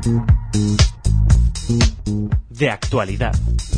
De actualidad.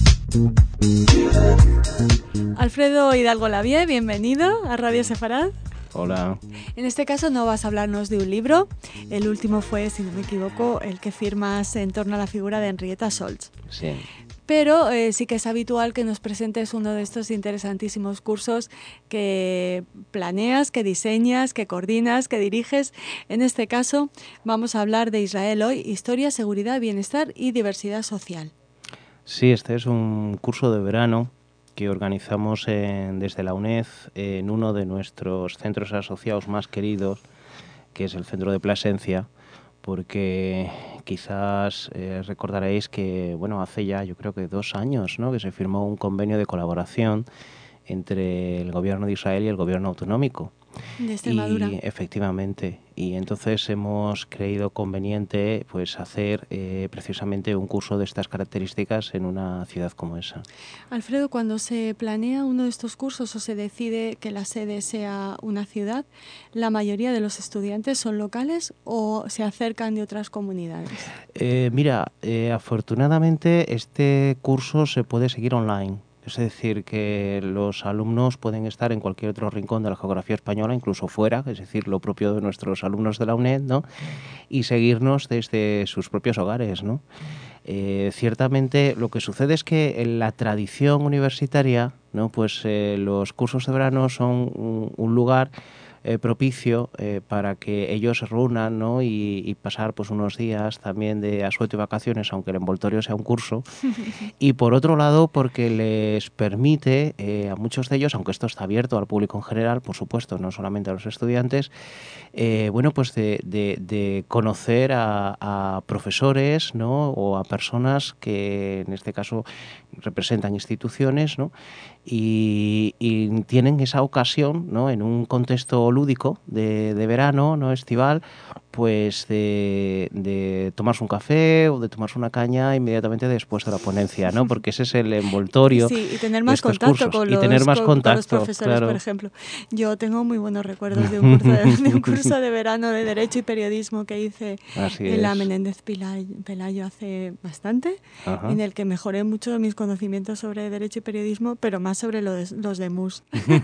Alfredo Hidalgo Lavie, bienvenido a Radio Sefarad. Hola. En este caso no vas a hablarnos de un libro. El último fue, si no me equivoco, el que firmas en torno a la figura de Henrietta Solz. Sí. Pero sí que es habitual que nos presentes uno de estos interesantísimos cursos que planeas, que diseñas, que coordinas, que diriges. En este caso vamos a hablar de Israel hoy, historia, seguridad, bienestar y diversidad social. Sí, este es un curso de verano que organizamos desde la UNED en uno de nuestros centros asociados más queridos, que es el Centro de Plasencia, porque quizás recordaréis que, bueno, hace ya yo creo que 2 años, ¿no?, que se firmó un convenio de colaboración entre el gobierno de Israel y el gobierno autonómico. De Extremadura. Y efectivamente, y entonces hemos creído conveniente pues hacer precisamente un curso de estas características en una ciudad como esa. Alfredo, cuando se planea uno de estos cursos o se decide que la sede sea una ciudad, ¿la mayoría de los estudiantes son locales o se acercan de otras comunidades? Mira, afortunadamente este curso se puede seguir online. Es decir, que los alumnos pueden estar en cualquier otro rincón de la geografía española, incluso fuera, es decir, lo propio de nuestros alumnos de la UNED, ¿no?, y seguirnos desde sus propios hogares, ¿no? Ciertamente lo que sucede es que en la tradición universitaria, ¿no?, pues los cursos de verano son un lugar propicio para que ellos se reúnan, ¿no?, y pasar pues unos días también de asueto y vacaciones, aunque el envoltorio sea un curso. Y por otro lado, porque les permite a muchos de ellos, aunque esto está abierto al público en general, por supuesto, no solamente a los estudiantes, bueno, pues de conocer a profesores, ¿no?, o a personas que en este caso representan instituciones, ¿no?, y tienen esa ocasión, ¿no?, en un contexto lúdico de verano, ¿no?, estival, pues de tomarse un café o de tomarse una caña inmediatamente después de la ponencia, ¿no?, porque ese es el envoltorio. Sí, y tener de más estos contacto cursos. con Y tener más con los contacto, profesores, claro. por ejemplo. Yo tengo muy buenos recuerdos de un curso de verano de Derecho y Periodismo que hice Así en la es. Menéndez Pelayo hace bastante, Ajá. en el que mejoré mucho mis conocimientos sobre Derecho y Periodismo, pero más sobre los de MUS.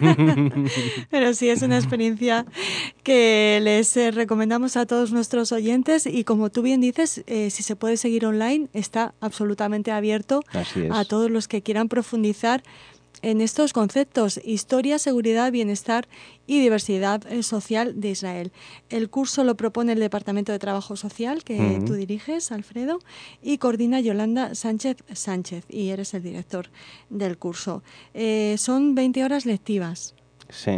Pero sí, es una experiencia que les recomendamos a todos nuestros oyentes y, como tú bien dices, si se puede seguir online, está absolutamente abierto Así a es. todos los que quieran profundizar en estos conceptos: historia, seguridad, bienestar y diversidad social de Israel. El curso lo propone el Departamento de Trabajo Social, que tú diriges, Alfredo, y coordina Yolanda Sánchez Sánchez, y eres el director del curso. Son 20 horas lectivas. Sí.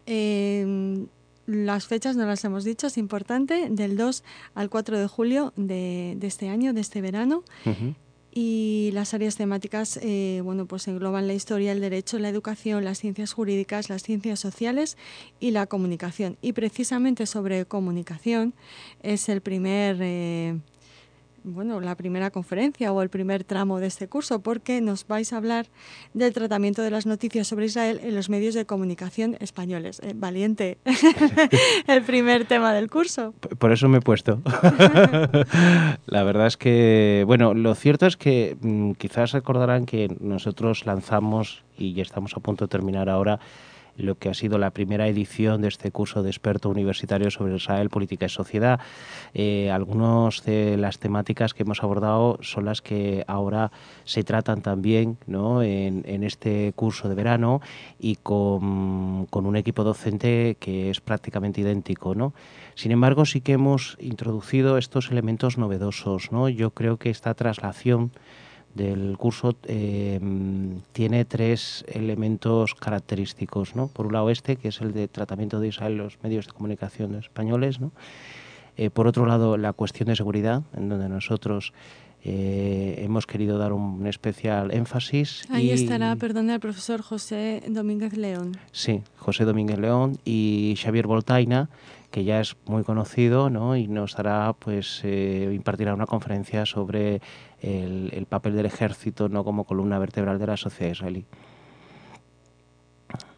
Las fechas no las hemos dicho, es importante, del 2 al 4 de julio de este año, de este verano. Uh-huh. Y las áreas temáticas, bueno, pues engloban la historia, el derecho, la educación, las ciencias jurídicas, las ciencias sociales y la comunicación. Y precisamente sobre comunicación es el primer... la primera conferencia o el primer tramo de este curso, porque nos vais a hablar del tratamiento de las noticias sobre Israel en los medios de comunicación españoles. Valiente el primer tema del curso. Por eso me he puesto. La verdad es que, bueno, lo cierto es que quizás recordarán que nosotros lanzamos, y ya estamos a punto de terminar ahora, lo que ha sido la primera edición de este curso de experto universitario sobre Israel, política y sociedad. Algunas de las temáticas que hemos abordado son las que ahora se tratan también, ¿no?, en este curso de verano, y con un equipo docente que es prácticamente idéntico, ¿no? Sin embargo, sí que hemos introducido estos elementos novedosos, ¿no? Yo creo que esta traslación del curso tiene 3 elementos característicos, ¿no? Por un lado que es el de tratamiento de Israel en los medios de comunicación españoles, ¿no? Por otro lado, la cuestión de seguridad, en donde nosotros hemos querido dar un especial énfasis. Ahí estará, perdona, el profesor José Domínguez León. Sí, José Domínguez León y Xavier Voltaina, que ya es muy conocido, ¿no?, y nos dará, pues, impartirá una conferencia sobre el papel del ejército, ¿no?, como columna vertebral de la sociedad israelí.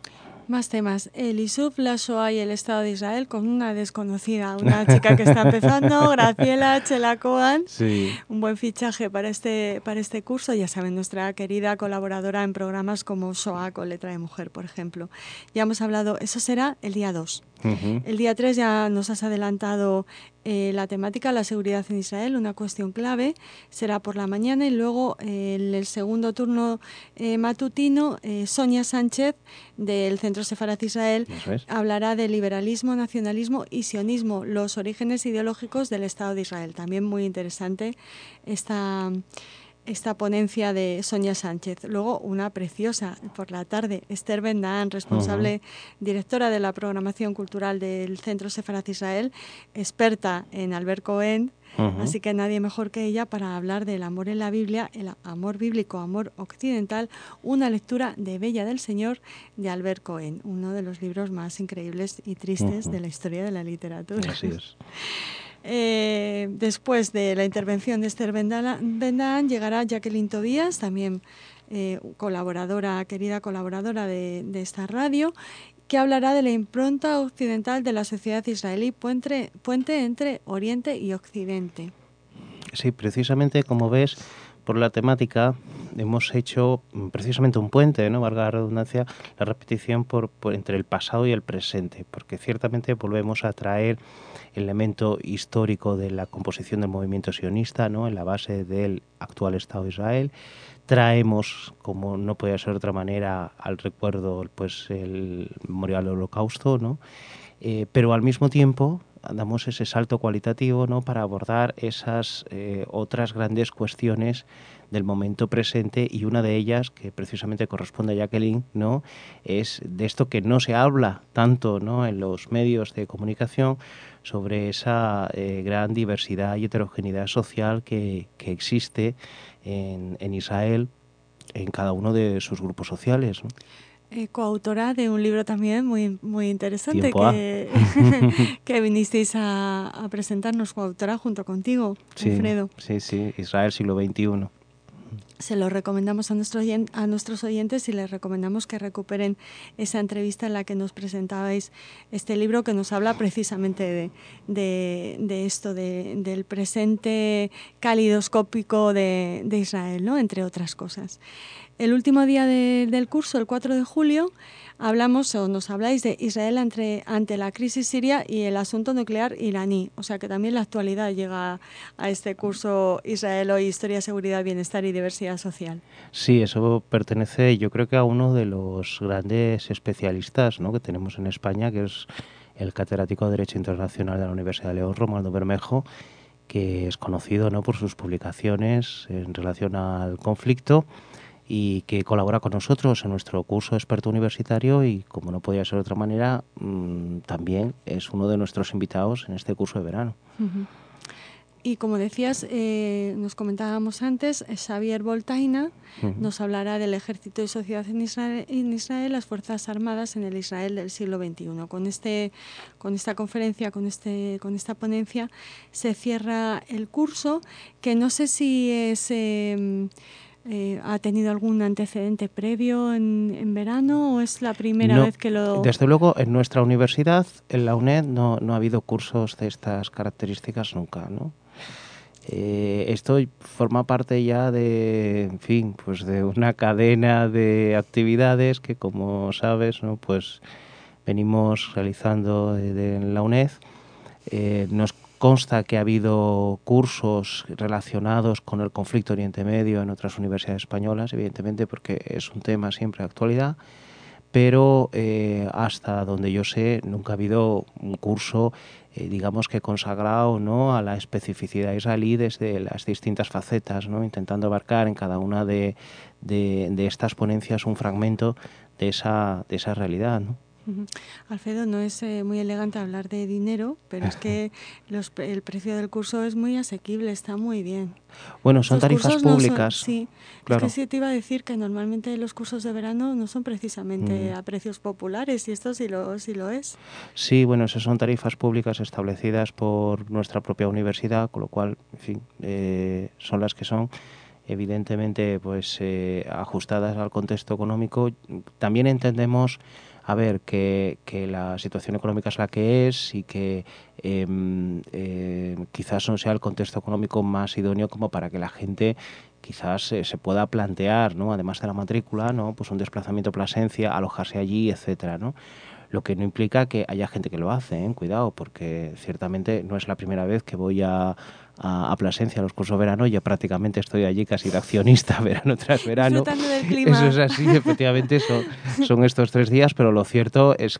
Más temas. El Isuf, la Shoah y el Estado de Israel con una desconocida, una chica que está empezando, Graciela Chelacoan. Sí. Un buen fichaje para este curso. Ya saben, nuestra querida colaboradora en programas como Shoah con Letra de Mujer, por ejemplo. Ya hemos hablado, eso será el día 2. El día 3 ya nos has adelantado la temática, la seguridad en Israel, una cuestión clave, será por la mañana y luego en el segundo turno matutino, Sonia Sánchez del Centro Sefarat Israel hablará de liberalismo, nacionalismo y sionismo, los orígenes ideológicos del Estado de Israel. También muy interesante esta ponencia de Sonia Sánchez. Luego una preciosa por la tarde, Esther Ben-Dahán, responsable directora de la programación cultural del Centro Sefarat Israel, experta en Albert Cohen, así que nadie mejor que ella para hablar del amor en la Biblia, el amor bíblico, amor occidental, una lectura de Bella del Señor de Albert Cohen, uno de los libros más increíbles y tristes de la historia de la literatura. Así es. Después de la intervención de Esther Ben-Dahán llegará Jacqueline Tobías, también querida colaboradora de esta radio, que hablará de la impronta occidental de la sociedad israelí, puente entre Oriente y Occidente. Sí, precisamente como ves, por la temática hemos hecho precisamente un puente, ¿no? Valga la redundancia, la repetición por entre el pasado y el presente, porque ciertamente volvemos a traer el elemento histórico de la composición del movimiento sionista, ¿no? En la base del actual Estado de Israel. Traemos, como no podía ser de otra manera, al recuerdo pues el memorial del Holocausto, ¿no? Pero al mismo tiempo damos ese salto cualitativo, ¿no? Para abordar esas otras grandes cuestiones del momento presente, y una de ellas, que precisamente corresponde a Jacqueline, ¿no? Es de esto que no se habla tanto, ¿no? En los medios de comunicación, sobre esa gran diversidad y heterogeneidad social que existe en Israel, en cada uno de sus grupos sociales, ¿no? Coautora de un libro también muy, muy interesante que vinisteis a presentarnos, coautora junto contigo, Alfredo. Sí, Israel siglo XXI. Se lo recomendamos a nuestros oyentes y les recomendamos que recuperen esa entrevista en la que nos presentabais este libro, que nos habla precisamente de esto, del presente calidoscópico de Israel, ¿no? Entre otras cosas. El último día del curso, el 4 de julio, nos habláis de Israel ante la crisis siria y el asunto nuclear iraní. O sea que también la actualidad llega a este curso Israel hoy, Historia, Seguridad, Bienestar y Diversidad Social. Sí, eso pertenece, yo creo que a uno de los grandes especialistas, ¿no? Que tenemos en España, que es el catedrático de Derecho Internacional de la Universidad de León, Romualdo Bermejo, que es conocido, ¿no? Por sus publicaciones en relación al conflicto, y que colabora con nosotros en nuestro curso experto universitario, y como no podía ser de otra manera, también es uno de nuestros invitados en este curso de verano. Y como decías, nos comentábamos antes, Xavier Boltaina nos hablará del ejército y sociedad en Israel, las Fuerzas Armadas en el Israel del siglo XXI. Con esta conferencia, con esta ponencia, se cierra el curso, que no sé si es... ¿ha tenido algún antecedente previo en verano o es la primera vez que lo...? Desde luego, en nuestra universidad, en la UNED, no ha habido cursos de estas características nunca, ¿no? Esto forma parte ya de, en fin, pues de una cadena de actividades que, como sabes, ¿no? Pues venimos realizando en la UNED. Nos consta que ha habido cursos relacionados con el conflicto Oriente Medio en otras universidades españolas, evidentemente porque es un tema siempre de actualidad, pero hasta donde yo sé nunca ha habido un curso, digamos que consagrado, ¿no? A la especificidad israelí desde las distintas facetas, ¿no? Intentando abarcar en cada una de estas ponencias un fragmento de esa realidad, ¿no? Alfredo, no es muy elegante hablar de dinero, pero es que el precio del curso es muy asequible, está muy bien. Bueno, son tarifas públicas. Sí, claro. Es que sí te iba a decir que normalmente los cursos de verano no son precisamente a precios populares, y esto sí lo es. Sí, bueno, esas son tarifas públicas establecidas por nuestra propia universidad, con lo cual, en fin, son las que son. Evidentemente, pues ajustadas al contexto económico. También entendemos a ver, que la situación económica es la que es y que quizás no sea el contexto económico más idóneo como para que la gente quizás se pueda plantear, ¿no? Además de la matrícula, ¿no? Pues un desplazamiento a Plasencia, alojarse allí, etcétera, ¿no? Lo que no implica que haya gente que lo hace, ¿eh? Cuidado, porque ciertamente no es la primera vez que voy a Plasencia a los cursos de verano. Ya prácticamente estoy allí casi de accionista verano tras verano. Disfrutando del clima. Eso es así, efectivamente, son estos 3 días, pero lo cierto es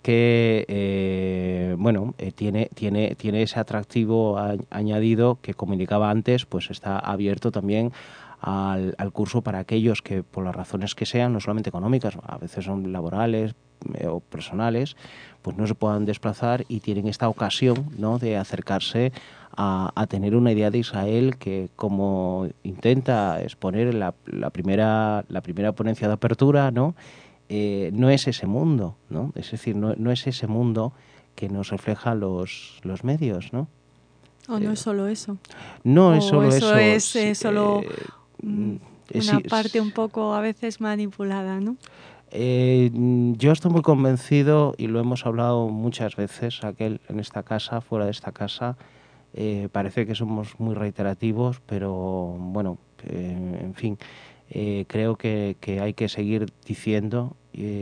que, tiene ese atractivo añadido que comunicaba antes, pues está abierto también al curso para aquellos que, por las razones que sean, no solamente económicas, a veces son laborales o personales, pues no se puedan desplazar y tienen esta ocasión, ¿no?, de acercarse a tener una idea de Israel que, como intenta exponer la primera ponencia de apertura, ¿no?, no es ese mundo, ¿no? Es decir, no es ese mundo que nos refleja los medios, ¿no? O no es solo eso. No o es solo eso. Es solo una parte un poco a veces manipulada, ¿no? Yo estoy muy convencido, y lo hemos hablado muchas veces en esta casa, fuera de esta casa. Parece que somos muy reiterativos, pero bueno, en fin, creo que hay que seguir diciendo.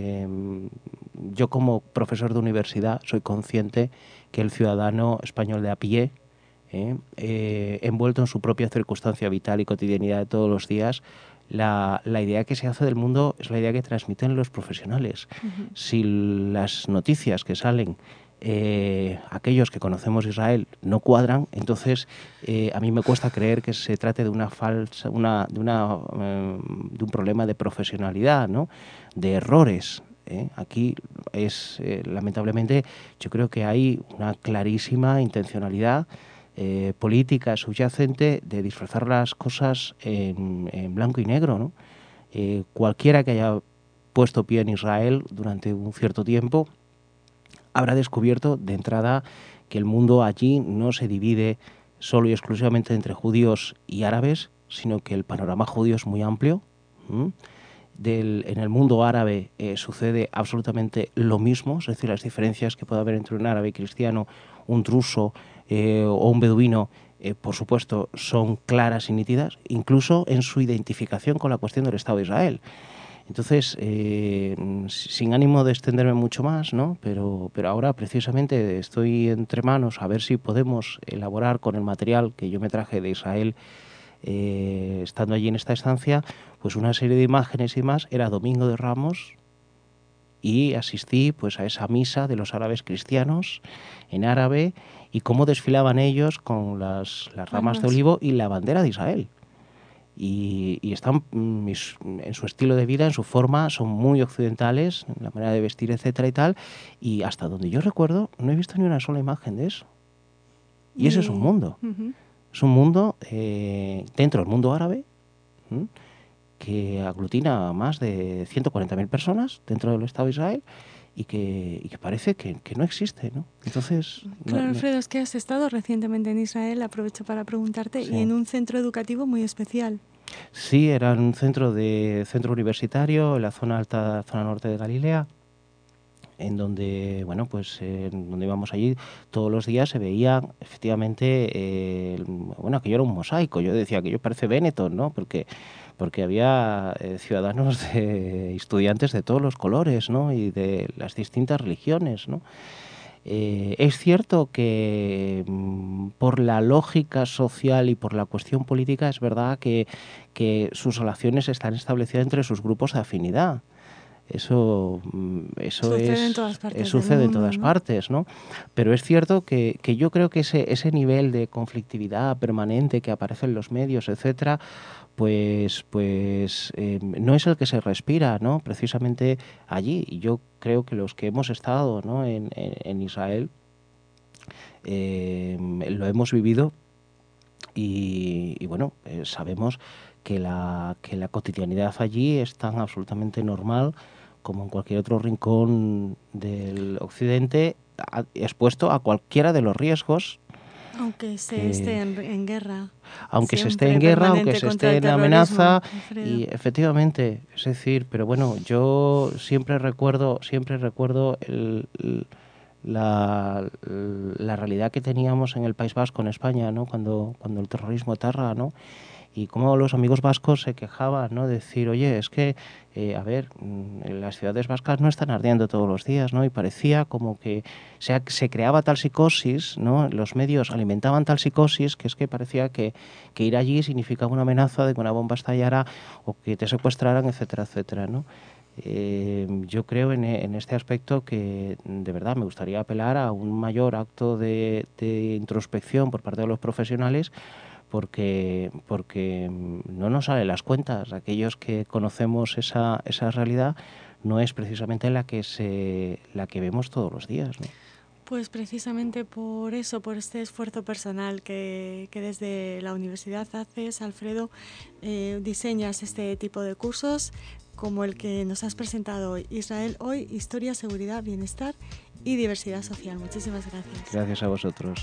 Yo, como profesor de universidad, soy consciente que el ciudadano español de a pie, envuelto en su propia circunstancia vital y cotidianidad de todos los días, la idea que se hace del mundo es la idea que transmiten los profesionales. Uh-huh. Si las noticias que salen, aquellos que conocemos Israel, no cuadran, entonces a mí me cuesta creer que se trate de de un problema de profesionalidad, ¿no?, de errores. Aquí lamentablemente, yo creo que hay una clarísima intencionalidad política subyacente de disfrazar las cosas en blanco y negro, ¿no? Cualquiera que haya puesto pie en Israel durante un cierto tiempo habrá descubierto de entrada que el mundo allí no se divide solo y exclusivamente entre judíos y árabes, sino que el panorama judío es muy amplio. En el mundo árabe sucede absolutamente lo mismo, es decir, las diferencias que puede haber entre un árabe cristiano, un druso o un beduino, por supuesto, son claras y nítidas, incluso en su identificación con la cuestión del Estado de Israel. Entonces, sin ánimo de extenderme mucho más, ¿no?, pero ahora precisamente estoy entre manos a ver si podemos elaborar con el material que yo me traje de Israel, estando allí en esta estancia, pues una serie de imágenes y más. Era Domingo de Ramos y asistí pues a esa misa de los árabes cristianos en árabe, y cómo desfilaban ellos con las ramas de olivo y la bandera de Israel. Y están en su estilo de vida, en su forma, son muy occidentales, en la manera de vestir, etcétera y tal. Y hasta donde yo recuerdo, no he visto ni una sola imagen de eso. Y ese es un mundo. Uh-huh. Es un mundo dentro del mundo árabe, que aglutina a más de 140.000 personas dentro del Estado de Israel, y que parece que no existe, ¿no? Entonces, claro, Alfredo, es que has estado recientemente en Israel, aprovecho para preguntarte, sí. Y en un centro educativo muy especial. Sí, era un centro universitario en la zona alta, zona norte de Galilea, en donde, bueno, pues donde íbamos allí todos los días se veía efectivamente, aquello era un mosaico. Yo decía que aquello parece Benetton, ¿no? Porque había ciudadanos, estudiantes de todos los colores, ¿no?, y de las distintas religiones, ¿no? Es cierto que por la lógica social y por la cuestión política es verdad que sus relaciones están establecidas entre sus grupos de afinidad. Eso sucede en todas partes, sucede en todas partes, ¿no? Pero es cierto que yo creo que ese nivel de conflictividad permanente que aparece en los medios, etcétera, pues no es el que se respira, ¿no?, precisamente allí. Y yo creo que los que hemos estado, ¿no?, en Israel lo hemos vivido, y bueno, sabemos que la cotidianidad allí es tan absolutamente normal como en cualquier otro rincón del occidente, expuesto a cualquiera de los riesgos Aunque se esté en guerra. Aunque se esté siempre, en guerra, aunque permanente se contra esté el en amenaza, Alfredo. y efectivamente, es decir, pero bueno, yo siempre recuerdo la realidad que teníamos en el País Vasco, en España, ¿no? Cuando el terrorismo etarra, ¿no? Y cómo los amigos vascos se quejaban, ¿no? Decir, oye, es que, las ciudades vascas no están ardiendo todos los días, ¿no? Y parecía como que se creaba tal psicosis, ¿no? Los medios alimentaban tal psicosis que es que parecía que ir allí significaba una amenaza de que una bomba estallara o que te secuestraran, etcétera, etcétera, ¿no? Yo creo en este aspecto que de verdad me gustaría apelar a un mayor acto de introspección por parte de los profesionales, porque no nos salen las cuentas. Aquellos que conocemos esa realidad no es precisamente la que vemos todos los días, ¿no? Pues precisamente por eso, por este esfuerzo personal que desde la universidad haces, Alfredo, diseñas este tipo de cursos como el que nos has presentado hoy. Israel Hoy, Historia, Seguridad, Bienestar y Diversidad Social. Muchísimas gracias. Gracias a vosotros.